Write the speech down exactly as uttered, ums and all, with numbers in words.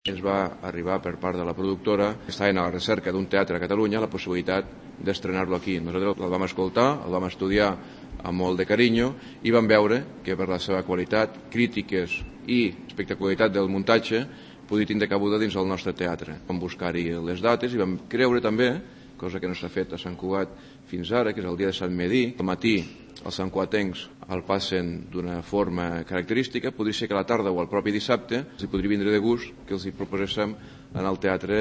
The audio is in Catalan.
Ens va arribar per part de la productora que estaven a la recerca d'un teatre a Catalunya la possibilitat d'estrenar-lo aquí. Nosaltres el vam escoltar, el vam estudiar amb molt de carinyo i vam veure que per la seva qualitat, crítiques i espectacularitat del muntatge podia tindre cabuda dins del nostre teatre. Vam buscar-hi les dates i vam creure també, cosa que no s'ha fet a Sant Cugat fins ara, que és el dia de Sant Medir, al matí els santcuatencs el passen d'una forma característica, podria ser que a la tarda o al propi dissabte els hi podria vindre de gust que els hi proposéssim anar al teatre